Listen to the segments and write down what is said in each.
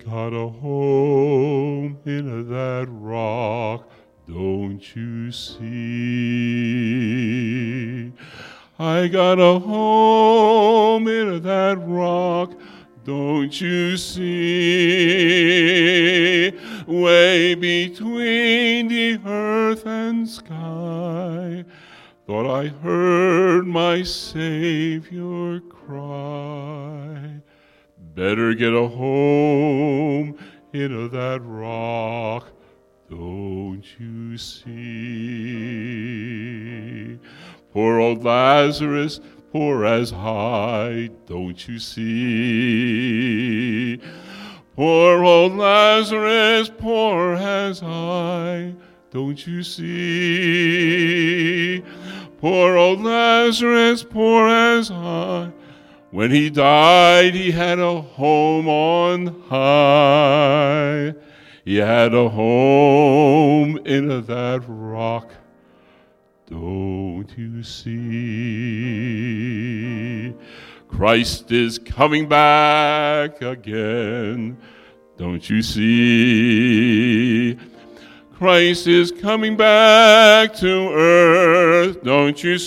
got a home in that rock, don't you see? I got a home in that rock, don't you see? Way between the earth and sky, thought I heard my Savior cry. Better get a home in that rock, don't you see? Poor old Lazarus, poor as high, don't you see? Poor old Lazarus, poor as high, don't you see? Poor old Lazarus, poor as high. When he died, he had a home on high. He had a home in that rock, don't you see? Christ is coming back again, don't you see? Christ is coming back to earth, don't you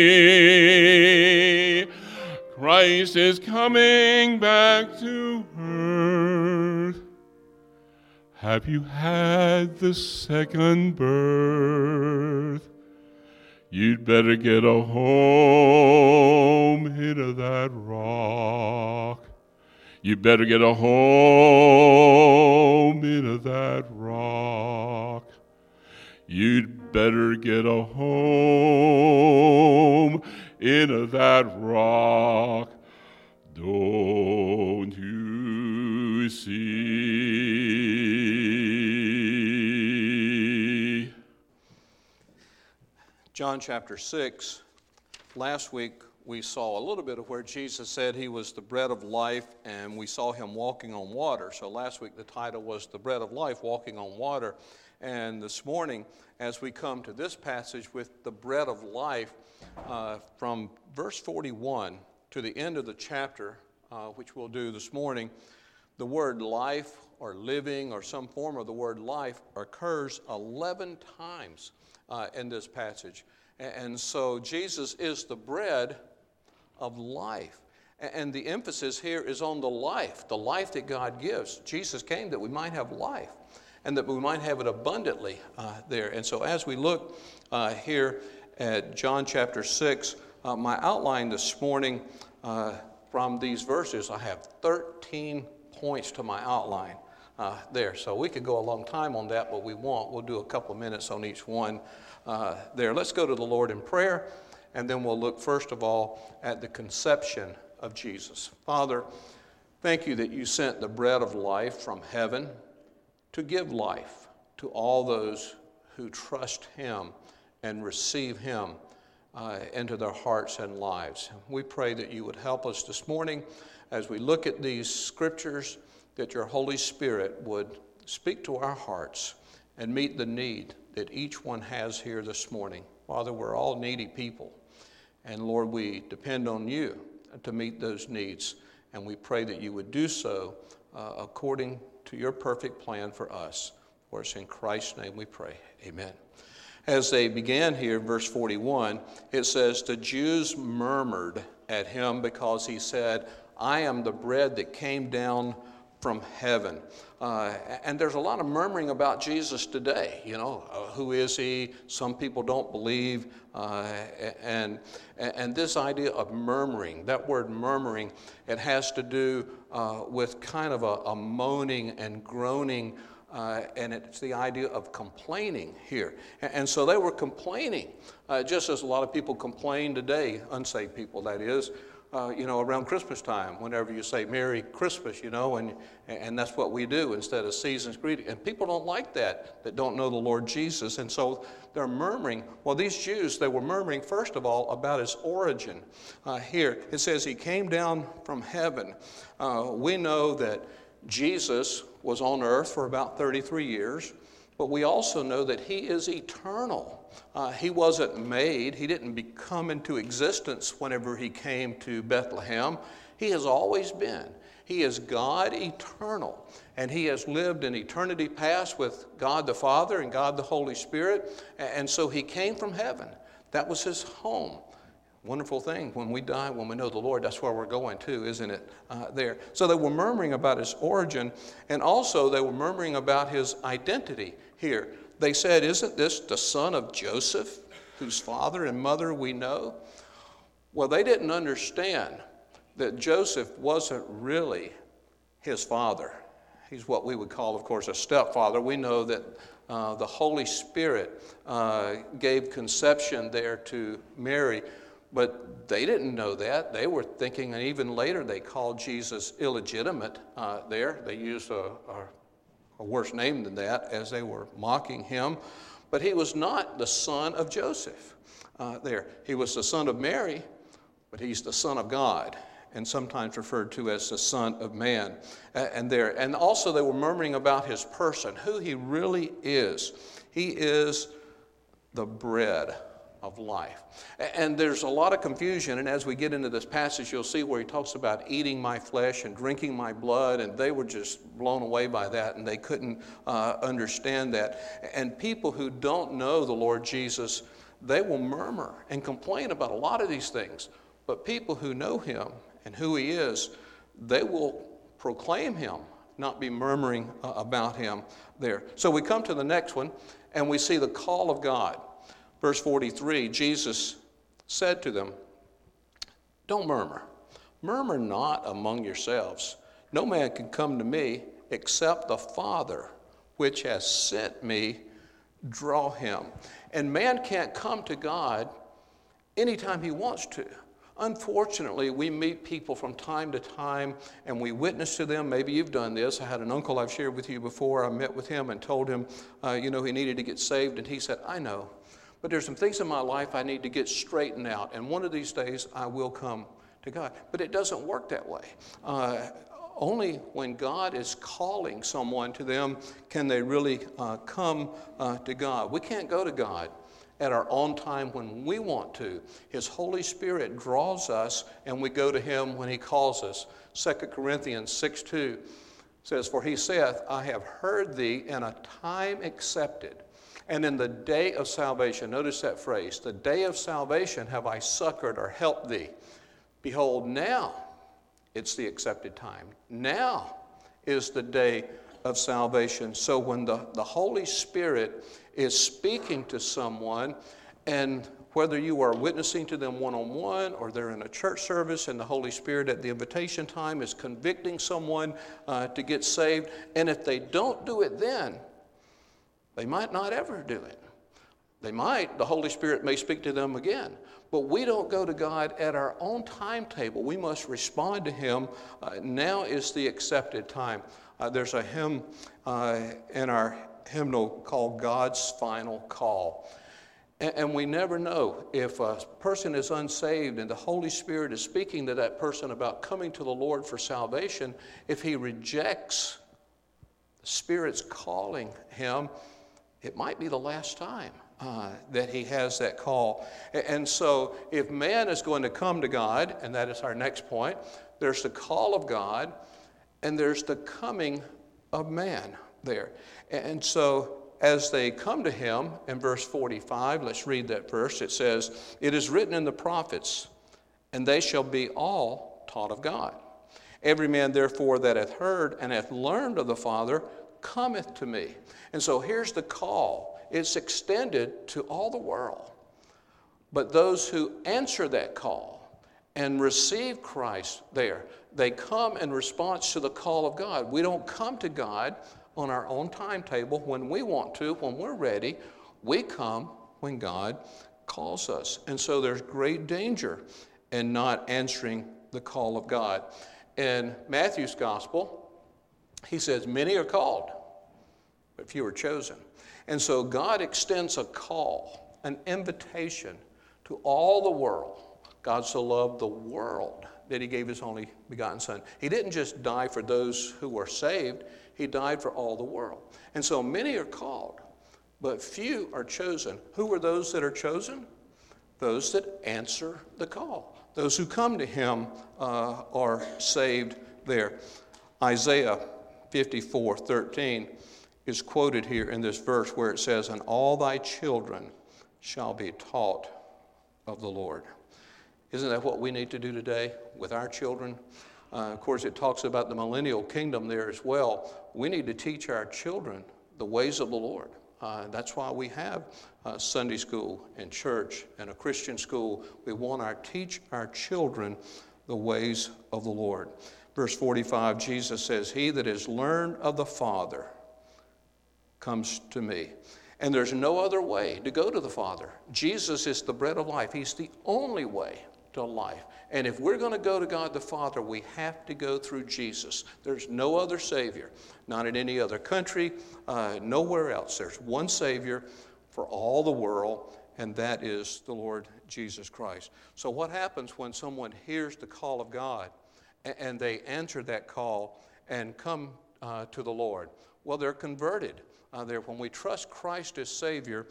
see? Christ is coming back to earth. Have you had the second birth? You'd better get a home in that rock. You better get a home in that rock. You'd better get a home in that rock, don't you see? John chapter 6, last week we saw a little bit of where Jesus said he was the bread of life, and we saw him walking on water. So last week the title was The Bread of Life, Walking on Water. And this morning, as we come to this passage with the bread of life, from verse 41 to the end of the chapter, which we'll do this morning, the word life or living or some form of the word life occurs 11 times in this passage. And so Jesus is the bread of life. And the emphasis here is on the life that God gives. Jesus came that we might have life and that we might have it abundantly there. And so as we look here at John chapter 6, my outline this morning from these verses, I have 13 points to my outline there. So we could go a long time on that, but we won't. We'll do a couple of minutes on each one there. Let's go to the Lord in prayer, and then we'll look first of all at the conception of Jesus. Father, thank you that you sent the bread of life from heaven to give life to all those who trust him and receive him into their hearts and lives. We pray that you would help us this morning as we look at these scriptures, that your Holy Spirit would speak to our hearts and meet the need that each one has here this morning. Father, we're all needy people, and Lord, we depend on you to meet those needs, and we pray that you would do so according to your perfect plan for us. For it's in Christ's name we pray. Amen. As they began here, verse 41, it says, the Jews murmured at him because he said, I am the bread that came down from heaven. And there's a lot of murmuring about Jesus today. You know, who is he? Some people don't believe. And this idea of murmuring, that word murmuring, it has to do with kind of a moaning and groaning, and it's the idea of complaining here. And so they were complaining, just as a lot of people complain today, unsaved people that is, around Christmas time, whenever you say Merry Christmas, and that's what we do instead of season's greeting. And people don't like that don't know the Lord Jesus. And so they're murmuring. Well, these Jews, they were murmuring, first of all, about his origin. Here, it says he came down from heaven. We know that Jesus was on earth for about 33 years, but we also know that he is eternal. He wasn't made. He didn't come into existence whenever he came to Bethlehem. He has always been. He is God eternal, and he has lived in eternity past with God the Father and God the Holy Spirit, and so he came from heaven. That was his home. Wonderful thing, when we die, when we know the Lord, that's where we're going to, isn't it, there? So they were murmuring about his origin, and also they were murmuring about his identity here. They said, isn't this the son of Joseph, whose father and mother we know? Well, they didn't understand that Joseph wasn't really his father. He's what we would call, of course, a stepfather. We know that the Holy Spirit gave conception there to Mary, but they didn't know that. They were thinking, and even later they called Jesus illegitimate there. They used a worse name than that as they were mocking him. But he was not the son of Joseph there. He was the son of Mary, but he's the Son of God, and sometimes referred to as the Son of Man. And also they were murmuring about his person, who he really is. He is the bread of life. And there's a lot of confusion, and as we get into this passage, you'll see where he talks about eating my flesh and drinking my blood, and they were just blown away by that, and they couldn't understand that. And people who don't know the Lord Jesus, they will murmur and complain about a lot of these things. But people who know him and who he is, they will proclaim him, not be murmuring about him there. So we come to the next one, and we see the call of God. Verse 43, Jesus said to them, don't murmur. Murmur not among yourselves. No man can come to me except the Father which has sent me draw him. And man can't come to God anytime he wants to. Unfortunately, we meet people from time to time and we witness to them. Maybe you've done this. I had an uncle I've shared with you before. I met with him and told him, he needed to get saved. And he said, I know, but there's some things in my life I need to get straightened out. And one of these days I will come to God. But it doesn't work that way. Only when God is calling someone to them can they really come to God. We can't go to God at our own time when we want to. His Holy Spirit draws us, and we go to him when he calls us. 2 Corinthians 6:2 says, for he saith, I have heard thee in a time accepted, and in the day of salvation. Notice that phrase, the day of salvation have I succored or helped thee. Behold, now it's the accepted time. Now is the day of salvation. So when the Holy Spirit is speaking to someone, and whether you are witnessing to them one-on-one or they're in a church service and the Holy Spirit at the invitation time is convicting someone to get saved, and if they don't do it then, they might not ever do it. The Holy Spirit may speak to them again, but we don't go to God at our own timetable. We must respond to him. Now is the accepted time. There's a hymn in our hymnal called God's Final Call. And we never know if a person is unsaved and the Holy Spirit is speaking to that person about coming to the Lord for salvation. If he rejects the Spirit's calling him, it might be the last time that he has that call. And so if man is going to come to God, and that is our next point, there's the call of God and there's the coming of man there. And so as they come to him in verse 45, let's read that verse. It says, it is written in the prophets, and they shall be all taught of God. Every man therefore that hath heard and hath learned of the Father cometh to me. And so here's the call. It's extended to all the world. But those who answer that call and receive Christ there, they come in response to the call of God. We don't come to God on our own timetable when we want to, when we're ready. We come when God calls us. And so there's great danger in not answering the call of God. In Matthew's gospel, he says, many are called, but few are chosen. And so God extends a call, an invitation to all the world. God so loved the world that he gave his only begotten Son. He didn't just die for those who were saved. He died for all the world. And so many are called, but few are chosen. Who are those that are chosen? Those that answer the call. Those who come to him are saved there. Isaiah 54:13 is quoted here in this verse where it says, "And all thy children shall be taught of the Lord." Isn't that what we need to do today with our children? Of course, it talks about the millennial kingdom there as well. We need to teach our children the ways of the Lord. That's why we have Sunday school and church and a Christian school. We want to teach our children the ways of the Lord. Verse 45, Jesus says, "He that is learned of the Father comes to me." And there's no other way to go to the Father. Jesus is the bread of life. He's the only way to life. And if we're going to go to God the Father, we have to go through Jesus. There's no other Savior, not in any other country, nowhere else. There's one Savior for all the world, and that is the Lord Jesus Christ. So what happens when someone hears the call of God and they answer that call and come to the Lord? Well, they're converted. When we trust Christ as Savior,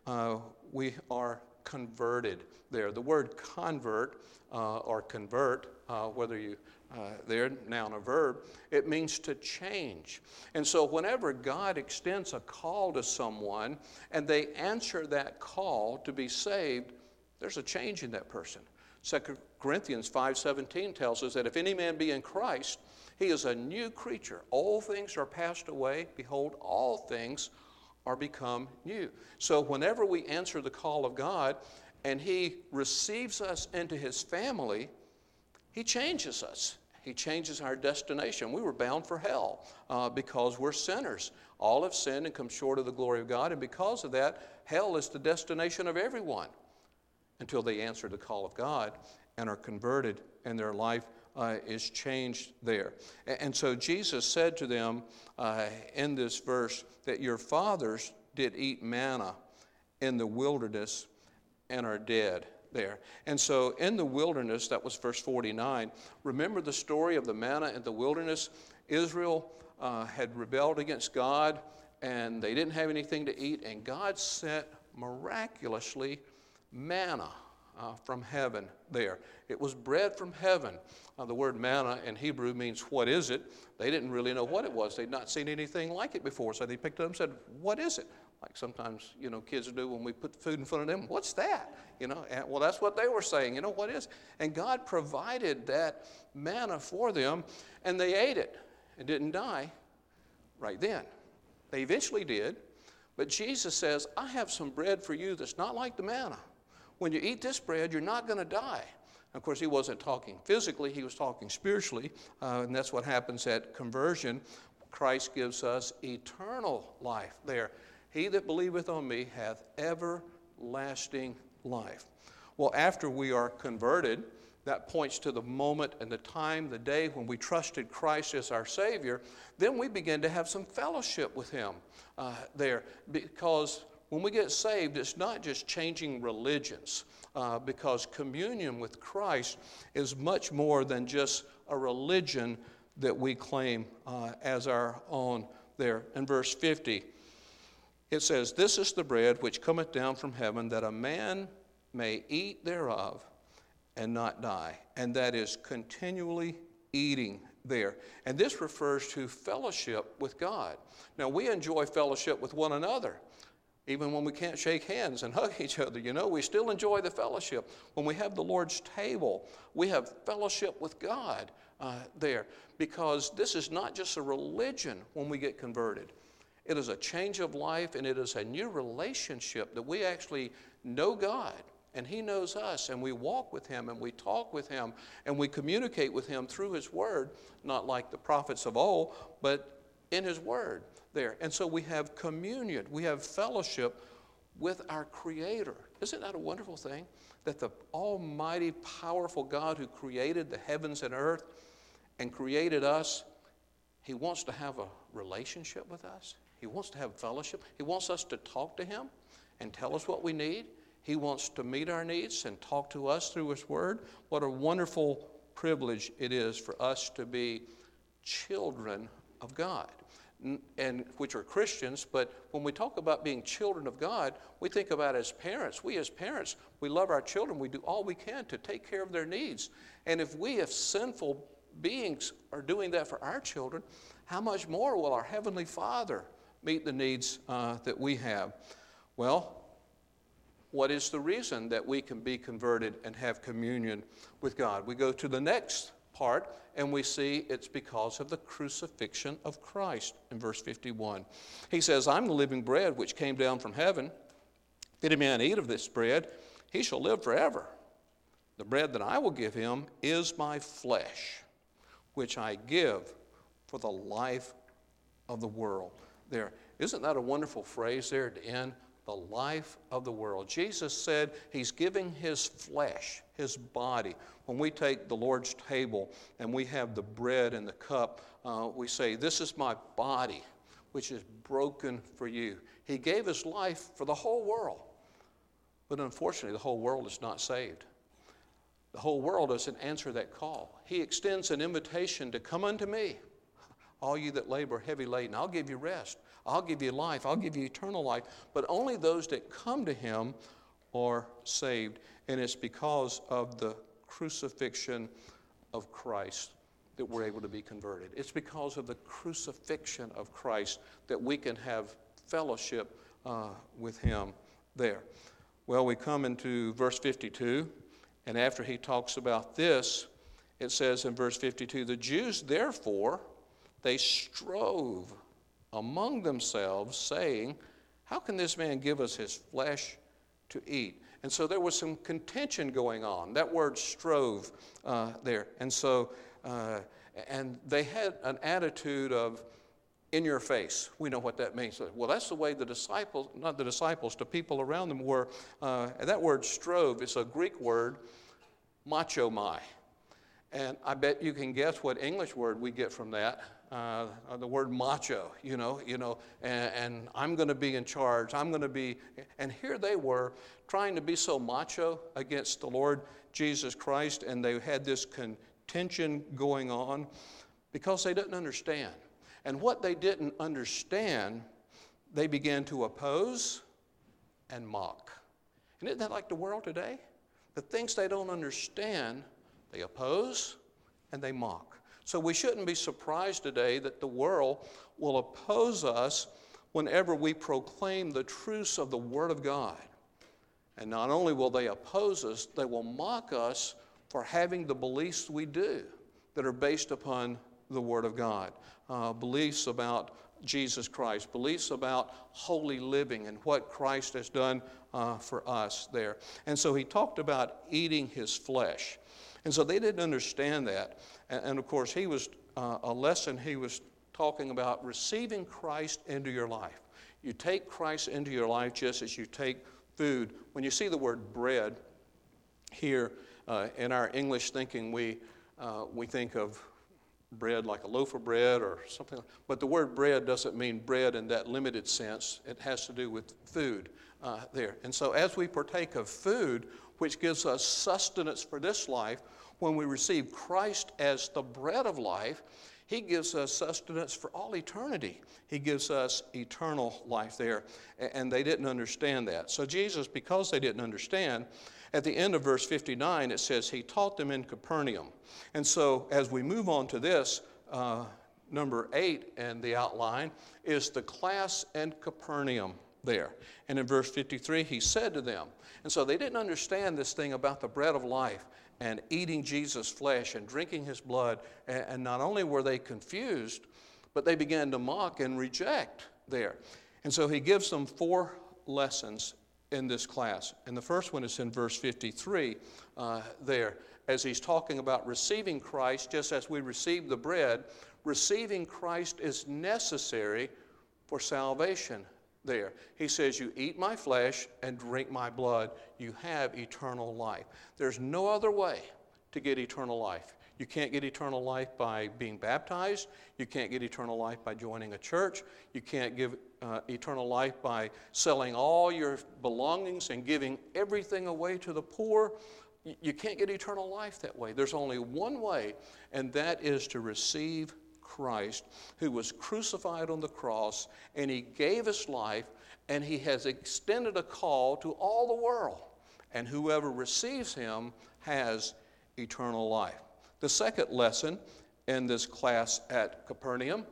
we are converted there. The word convert or convert, whether you there, noun or verb, it means to change. And so whenever God extends a call to someone and they answer that call to be saved, there's a change in that person. 2 Corinthians 5:17 tells us that if any man be in Christ, he is a new creature. Old things are passed away. Behold, all things are become new. So whenever we answer the call of God and He receives us into His family, He changes us. He changes our destination. We were bound for hell because we're sinners. All have sinned and come short of the glory of God, and because of that, hell is the destination of everyone until they answer the call of God and are converted, and their life is changed there. And so Jesus said to them in this verse that your fathers did eat manna in the wilderness and are dead there. And so in the wilderness, that was verse 49, remember the story of the manna in the wilderness? Israel had rebelled against God and they didn't have anything to eat, and God sent miraculously manna from heaven there. It was bread from heaven. The word manna in Hebrew means what is it? They didn't really know what it was. They'd not seen anything like it before. So they picked it up and said, what is it? Like sometimes, kids do when we put food in front of them. What's that? Well, that's what they were saying. What is? And God provided that manna for them, and they ate it and didn't die right then. They eventually did. But Jesus says, I have some bread for you that's not like the manna. When you eat this bread, you're not going to die. Of course, he wasn't talking physically, he was talking spiritually, and that's what happens at conversion. Christ gives us eternal life there. He that believeth on me hath everlasting life. Well, after we are converted, that points to the moment and the time, the day when we trusted Christ as our Savior, then we begin to have some fellowship with Him there, because when we get saved, it's not just changing religions, because communion with Christ is much more than just a religion that we claim as our own there. In verse 50, it says, this is the bread which cometh down from heaven, that a man may eat thereof and not die. And that is continually eating there. And this refers to fellowship with God. Now, we enjoy fellowship with one another. Even when we can't shake hands and hug each other, we still enjoy the fellowship. When we have the Lord's table, we have fellowship with God there, because this is not just a religion when we get converted. It is a change of life, and it is a new relationship that we actually know God, and He knows us, and we walk with Him, and we talk with Him, and we communicate with Him through His Word, not like the prophets of old, but in His Word there. And so we have communion, we have fellowship with our Creator. Isn't that a wonderful thing? That the almighty, powerful God who created the heavens and earth and created us, He wants to have a relationship with us. He wants to have fellowship. He wants us to talk to Him and tell us what we need. He wants to meet our needs and talk to us through His Word. What a wonderful privilege it is for us to be children of God, and which are Christians. But when we talk about being children of God, we think about as parents. We as parents, we love our children. We do all we can to take care of their needs. And if we, as sinful beings are doing that for our children, how much more will our Heavenly Father meet the needs that we have? Well, what is the reason that we can be converted and have communion with God? We go to the next part, and we see it's because of the crucifixion of Christ in verse 51. He says, I'm the living bread which came down from heaven. If any man eat of this bread, he shall live forever. The bread that I will give him is my flesh, which I give for the life of the world. There, isn't that a wonderful phrase there at the end? The life of the world. Jesus said he's giving his flesh, his body. When we take the Lord's table and we have the bread and the cup, we say, this is my body, which is broken for you. He gave his life for the whole world. But unfortunately, the whole world is not saved. The whole world doesn't answer that call. He extends an invitation to come unto me, all you that labor heavy laden. I'll give you rest. I'll give you life. I'll give you eternal life. But only those that come to him are saved. And it's because of the crucifixion of Christ that we're able to be converted. It's because of the crucifixion of Christ that we can have fellowship with him there. Well, we come into verse 52, and after he talks about this, it says in verse 52, the Jews therefore, they strove among themselves, saying, how can this man give us his flesh to eat? And so there was some contention going on. That word strove there. And so, and they had an attitude of in your face. We know what that means. Well, that's the way the disciples, not the disciples, the people around them were. And that word strove is a Greek word, machomai. And I bet you can guess what English word we get from that. The word macho, and I'm going to be in charge. I'm going to be, and here they were trying to be so macho against the Lord Jesus Christ, and they had this contention going on because they didn't understand. And what they didn't understand, they began to oppose and mock. And isn't that like the world today? The things they don't understand, they oppose and they mock. So we shouldn't be surprised today that the world will oppose us whenever we proclaim the truths of the Word of God. And not only will they oppose us, they will mock us for having the beliefs we do that are based upon the Word of God. Beliefs about Jesus Christ, beliefs about holy living and what Christ has done for us there. And so he talked about eating his flesh. And so they didn't understand that. And of course, he was a lesson he was talking about receiving Christ into your life. You take Christ into your life just as you take food. When you see the word bread here in our English thinking, we think of bread like a loaf of bread or something. But the word bread doesn't mean bread in that limited sense. It has to do with food there. And so as we partake of food, which gives us sustenance for this life, when we receive Christ as the bread of life, he gives us sustenance for all eternity. He gives us eternal life there. And they didn't understand that. So Jesus, because they didn't understand, at the end of verse 59, it says he taught them in Capernaum. And so as we move on to this, number 8 in the outline is the class in Capernaum there. And in verse 53, he said to them, and so they didn't understand this thing about the bread of life and eating Jesus' flesh and drinking his blood. And not only were they confused, but they began to mock and reject there. And so he gives them 4 lessons in this class. And the first one is in verse 53 there. As he's talking about receiving Christ, just as we receive the bread, receiving Christ is necessary for salvation there. He says, you eat my flesh and drink my blood, you have eternal life. There's no other way to get eternal life. You can't get eternal life by being baptized. You can't get eternal life by joining a church. You can't give eternal life by selling all your belongings and giving everything away to the poor. You can't get eternal life that way. There's only one way, and that is to receive Christ, who was crucified on the cross, and he gave his life, and he has extended a call to all the world. And whoever receives him has eternal life. The second lesson in this class at Capernaum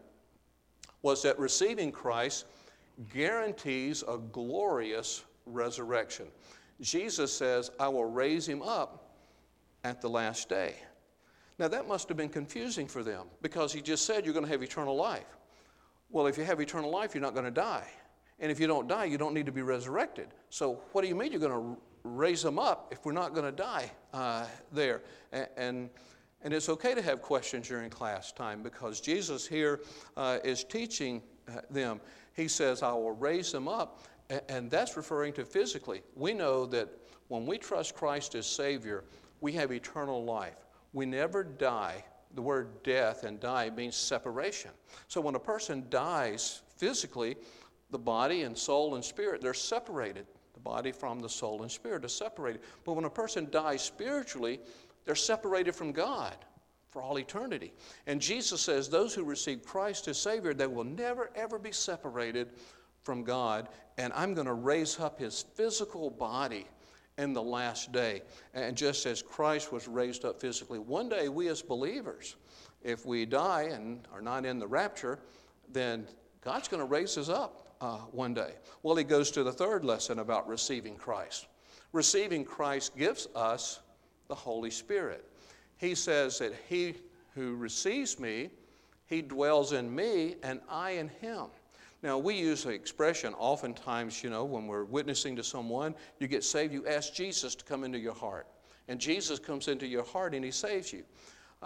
was that receiving Christ guarantees a glorious resurrection. Jesus says, I will raise him up at the last day. Now that must have been confusing for them because he just said you're going to have eternal life. Well, if you have eternal life, you're not going to die. And if you don't die, you don't need to be resurrected. So what do you mean you're going to raise them up if we're not going to die there? And it's okay to have questions during class time because Jesus here is teaching them. He says, I will raise them up, and that's referring to physically. We know that when we trust Christ as Savior, we have eternal life. We never die. The word death and die means separation. So when a person dies physically, the body and soul and spirit, they're separated. The body from the soul and spirit are separated. But when a person dies spiritually, they're separated from God for all eternity. And Jesus says those who receive Christ as Savior, they will never, ever be separated from God. And I'm going to raise up his physical body in the last day. And just as Christ was raised up physically, one day we as believers, if we die and are not in the rapture, then God's going to raise us up one day. Well, he goes to the third lesson about receiving Christ. Receiving Christ gives us the Holy Spirit. He says that he who receives me, he dwells in me and I in him. Now, we use the expression oftentimes, when we're witnessing to someone, you get saved, you ask Jesus to come into your heart. And Jesus comes into your heart and he saves you.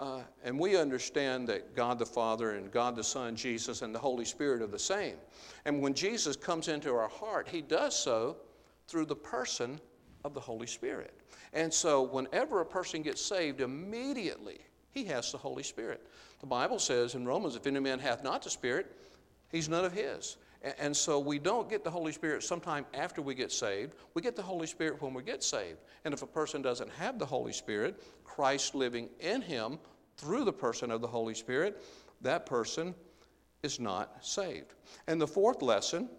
And we understand that God the Father and God the Son, Jesus, and the Holy Spirit are the same. And when Jesus comes into our heart, he does so through the person of the Holy Spirit. And so whenever a person gets saved, immediately he has the Holy Spirit. The Bible says in Romans, if any man hath not the Spirit, he's none of his. And so we don't get the Holy Spirit sometime after we get saved. We get the Holy Spirit when we get saved. And if a person doesn't have the Holy Spirit, Christ living in him through the person of the Holy Spirit, that person is not saved. And the fourth lesson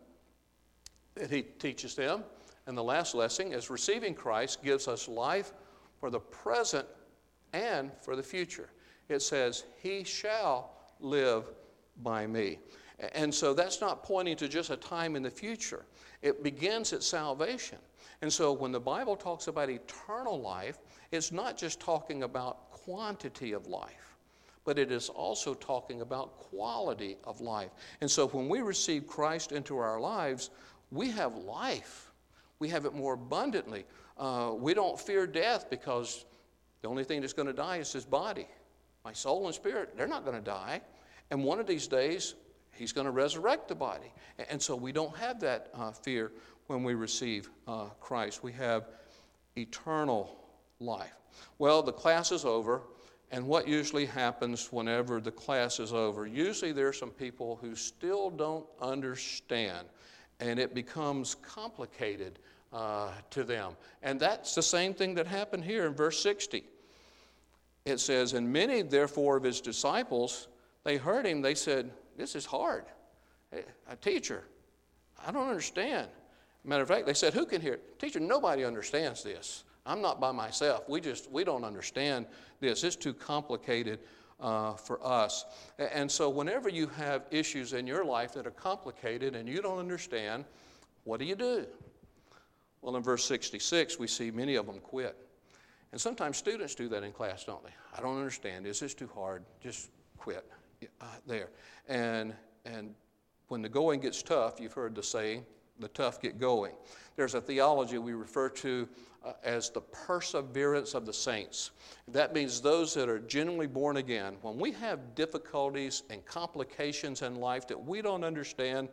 that he teaches them, and the last lesson, is receiving Christ gives us life for the present and for the future. It says, he shall live by me. And so that's not pointing to just a time in the future. It begins at salvation. And so when the Bible talks about eternal life, it's not just talking about quantity of life, but it is also talking about quality of life. And so when we receive Christ into our lives, we have life. We have it more abundantly. We don't fear death because the only thing that's going to die is this body. My soul and spirit, they're not going to die. And one of these days, he's going to resurrect the body. And so we don't have that fear when we receive Christ. We have eternal life. Well, the class is over. And what usually happens whenever the class is over? Usually there are some people who still don't understand. And it becomes complicated to them. And that's the same thing that happened here in verse 60. It says, and many therefore of his disciples, they heard him, they said, this is hard. A teacher, I don't understand. Matter of fact, they said, who can hear it? Teacher, nobody understands this. I'm not by myself. We don't understand this. It's too complicated for us. And so whenever you have issues in your life that are complicated and you don't understand, what do? Well, in verse 66, we see many of them quit. And sometimes students do that in class, don't they? I don't understand this. It's too hard. Just quit there. And when the going gets tough, you've heard the saying, the tough get going. There's a theology we refer to as the perseverance of the saints. That means those that are genuinely born again. When we have difficulties and complications in life that we don't understand,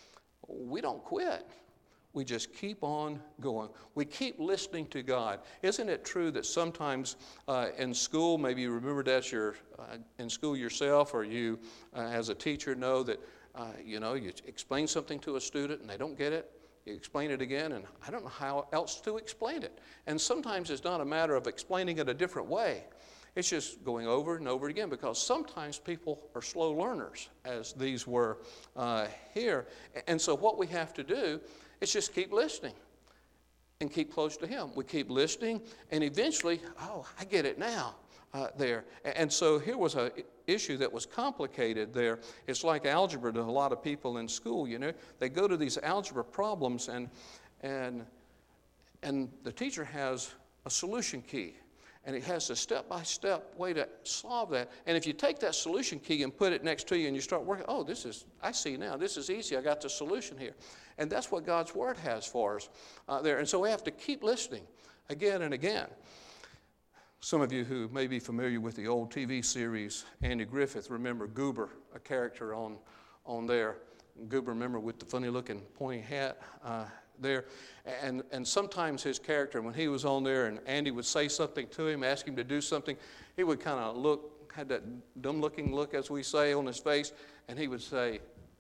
we don't quit. We just keep on going. We keep listening to God. Isn't it true that sometimes in school, maybe you remembered that you're in school yourself, or you as a teacher know that you explain something to a student and they don't get it. You explain it again, and I don't know how else to explain it. And sometimes it's not a matter of explaining it a different way. It's just going over and over again, because sometimes people are slow learners, as these were here. And so what we have to do is just keep listening and keep close to him. We keep listening, and eventually, I get it now. there. And so here was an issue that was complicated there. It's like algebra to a lot of people in school, you know. They go to these algebra problems and the teacher has a solution key. And it has a step-by-step way to solve that. And if you take that solution key and put it next to you and you start working, oh, I see now, this is easy, I got the solution here. And that's what God's Word has for us there. And so we have to keep listening again and again. Some of you who may be familiar with the old TV series, Andy Griffith, remember Goober, a character on there. Goober, remember, with the funny-looking pointy hat there. And sometimes his character, when he was on there and Andy would say something to him, ask him to do something, he would kind of had that dumb-looking look, as we say, on his face, and he would say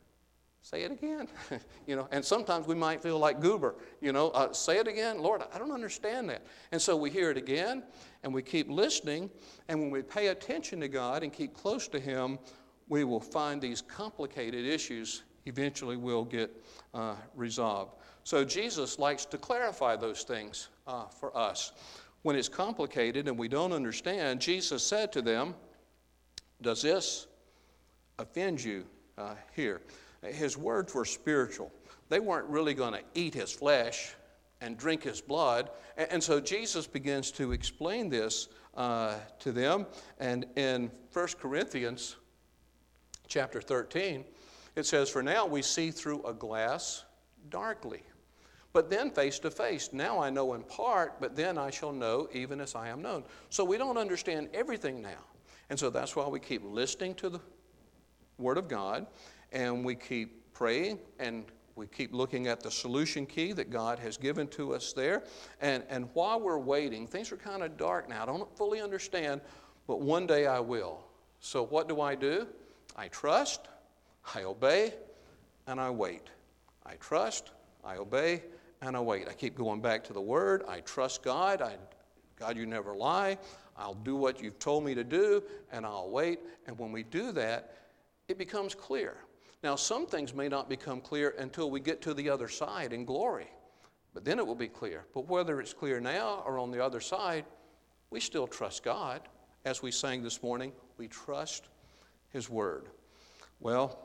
it again. You know, and sometimes we might feel like Goober, say it again. Lord, I don't understand that. And so we hear it again, and we keep listening, and when we pay attention to God and keep close to Him, we will find these complicated issues eventually will get resolved. So Jesus likes to clarify those things for us. When it's complicated and we don't understand, Jesus said to them, does this offend you here? His words were spiritual. They weren't really going to eat His flesh and drink His blood. And so Jesus begins to explain this to them. And in 1 Corinthians chapter 13, it says, for now we see through a glass darkly, but then face to face. Now I know in part, but then I shall know even as I am known. So we don't understand everything now. And so that's why we keep listening to the Word of God, and we keep praying, and we keep looking at the solution key that God has given to us there. And while we're waiting, things are kind of dark now. I don't fully understand, but one day I will. So what do? I trust, I obey, and I wait. I trust, I obey, and I wait. I keep going back to the Word. I trust God. God, you never lie. I'll do what you've told me to do, and I'll wait. And when we do that, it becomes clear. Now, some things may not become clear until we get to the other side in glory, but then it will be clear. But whether it's clear now or on the other side, we still trust God. As we sang this morning, we trust His Word. Well,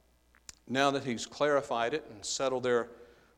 now that He's clarified it and settled their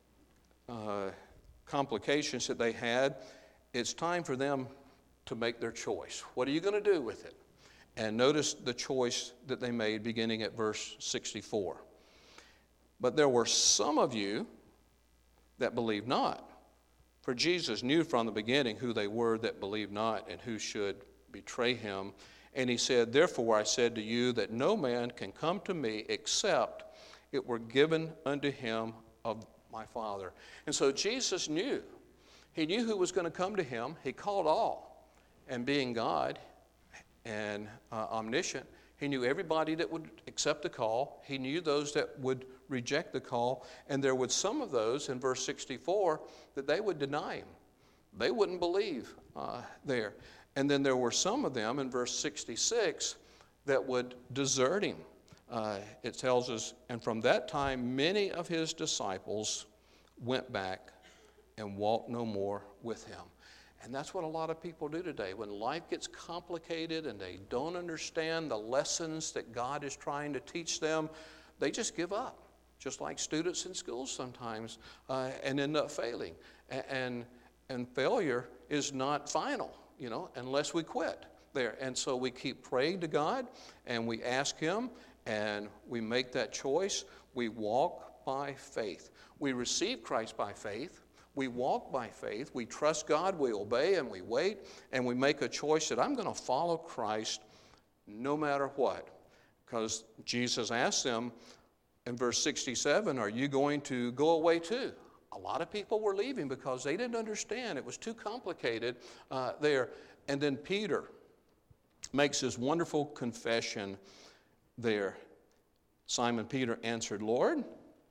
complications that they had, it's time for them to make their choice. What are you going to do with it? And notice the choice that they made beginning at verse 64. But there were some of you that believed not. For Jesus knew from the beginning who they were that believed not and who should betray Him. And He said, therefore I said to you that no man can come to me except it were given unto him of my Father. And so Jesus knew. He knew who was going to come to Him. He called all. And being God and omniscient, He knew everybody that would accept the call. He knew those that would reject the call. And there would some of those in verse 64 that they would deny Him. They wouldn't believe there. And then there were some of them in verse 66 that would desert Him. It tells us, and from that time many of His disciples went back and walked no more with Him. And that's what a lot of people do today. When life gets complicated and they don't understand the lessons that God is trying to teach them, they just give up, just like students in schools sometimes, and end up failing. And failure is not final, unless we quit there. And so we keep praying to God, and we ask Him, and we make that choice. We walk by faith. We receive Christ by faith. We walk by faith, we trust God, we obey, and we wait, and we make a choice that I'm going to follow Christ no matter what. Because Jesus asked them in verse 67, are you going to go away too? A lot of people were leaving because they didn't understand. It was too complicated there. And then Peter makes this wonderful confession there. Simon Peter answered, Lord,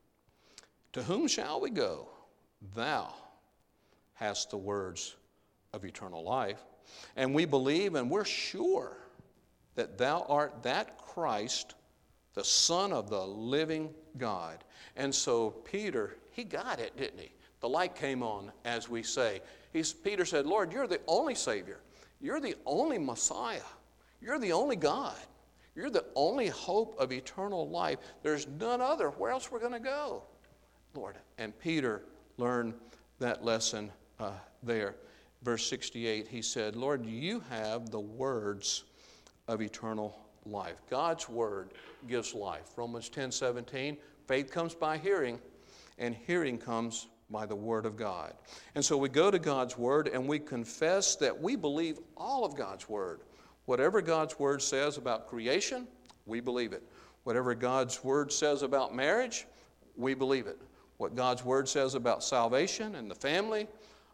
to whom shall we go? Thou hast the words of eternal life. And we believe and we're sure that Thou art that Christ, the Son of the living God. And so Peter, he got it, didn't he? The light came on, as we say. Peter said, Lord, you're the only Savior. You're the only Messiah. You're the only God. You're the only hope of eternal life. There's none other. Where else we're going to go, Lord? And Peter learned that lesson there. Verse 68, he said, Lord, you have the words of eternal life. God's word gives life. Romans 10:17, faith comes by hearing, and hearing comes by the word of God. And so we go to God's word and we confess that we believe all of God's word. Whatever God's word says about creation, we believe it. Whatever God's word says about marriage, we believe it. What God's word says about salvation and the family,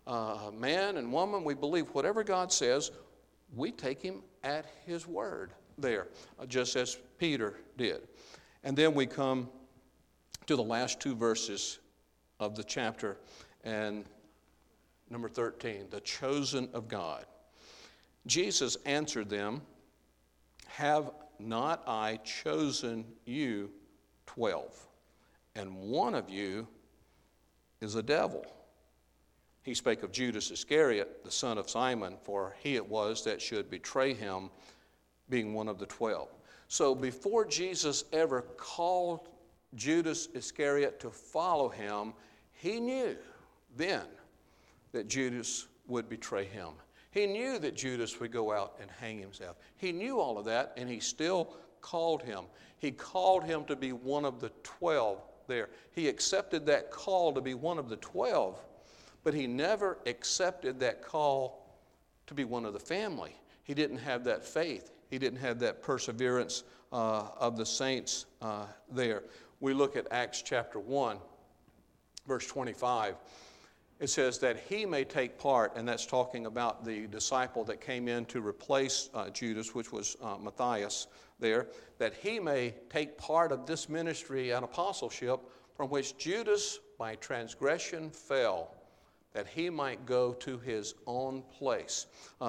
man and woman, we believe whatever God says, we take him at his word there, just as Peter did. And then we come to the last two verses of the chapter, and number 13, the chosen of God. Jesus answered them, have not I chosen you 12, and one of you is a devil? He spake of Judas Iscariot, the son of Simon, for he it was that should betray him, being one of the 12. So before Jesus ever called Judas Iscariot to follow him, he knew then that Judas would betray him. He knew that Judas would go out and hang himself. He knew all of that, and he still called him. He called him to be one of the 12 there. He accepted that call to be one of the 12, but he never accepted that call to be one of the family. He didn't have that faith. He didn't have that perseverance of the saints there. We look at Acts chapter 1, verse 25. It says that he may take part, and that's talking about the disciple that came in to replace Judas, which was Matthias there, that he may take part of this ministry and apostleship from which Judas by transgression fell, that he might go to his own place.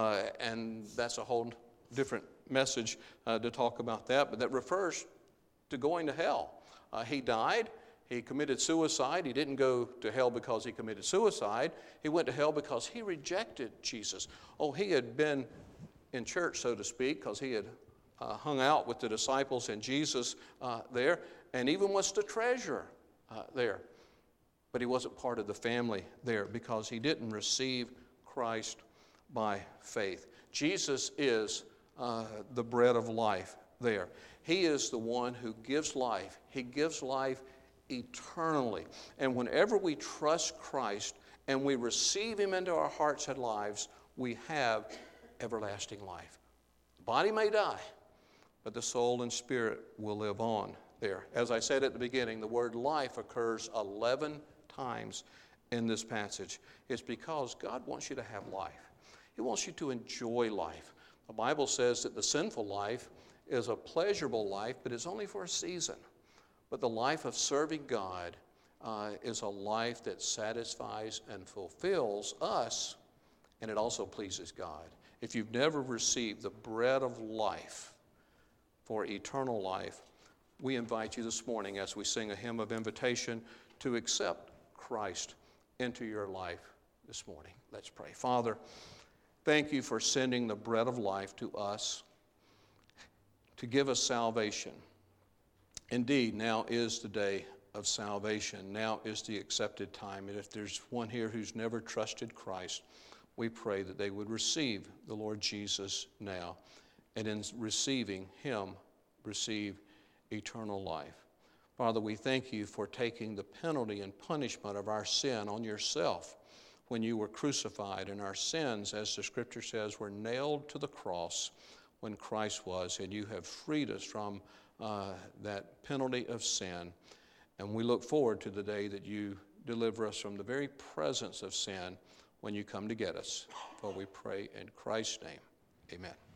And that's a whole different message to talk about that, but that refers to going to hell. He died. He committed suicide. He didn't go to hell because he committed suicide. He went to hell because he rejected Jesus. Oh, he had been in church, so to speak, because he had hung out with the disciples and Jesus there, and even was the treasurer there. But he wasn't part of the family there because he didn't receive Christ by faith. Jesus is the bread of life there. He is the one who gives life. He gives life eternally. And whenever we trust Christ and we receive him into our hearts and lives, we have everlasting life. The body may die, but the soul and spirit will live on there. As I said at the beginning, the word life occurs 11 times in this passage. It's because God wants you to have life. He wants you to enjoy life. The Bible says that the sinful life is a pleasurable life, but it's only for a season. But the life of serving God is a life that satisfies and fulfills us, and it also pleases God. If you've never received the bread of life for eternal life, we invite you this morning as we sing a hymn of invitation to accept Christ into your life this morning. Let's pray. Father, thank you for sending the bread of life to us to give us salvation. Indeed, now is the day of salvation. Now is the accepted time. And if there's one here who's never trusted Christ, we pray that they would receive the Lord Jesus now. And in receiving him, receive eternal life. Father, we thank you for taking the penalty and punishment of our sin on yourself when you were crucified. And our sins, as the scripture says, were nailed to the cross when Christ was. And you have freed us from that penalty of sin. And we look forward to the day that you deliver us from the very presence of sin when you come to get us. For we pray in Christ's name. Amen.